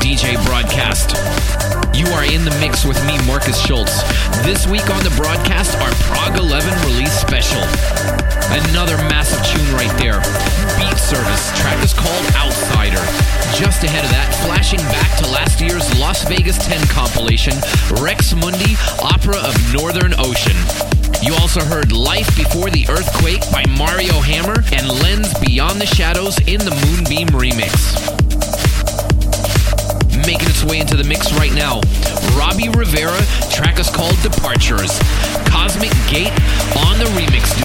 DJ broadcast. You are in the mix with me, Marcus Schultz. This week on the broadcast, our Prague 11 release special. Another massive tune right there. Beat Service. Track is called Outsider. Just ahead of that, flashing back to last year's Las Vegas 10 compilation, Rex Mundi, Opera of Northern Ocean. You also heard Life Before the Earthquake by Mario Hammer and Lens Beyond the Shadows in the Moonbeam remix. Making its way into the mix right now, Robbie Rivera, track is called Departures. Cosmic Gate on the remix.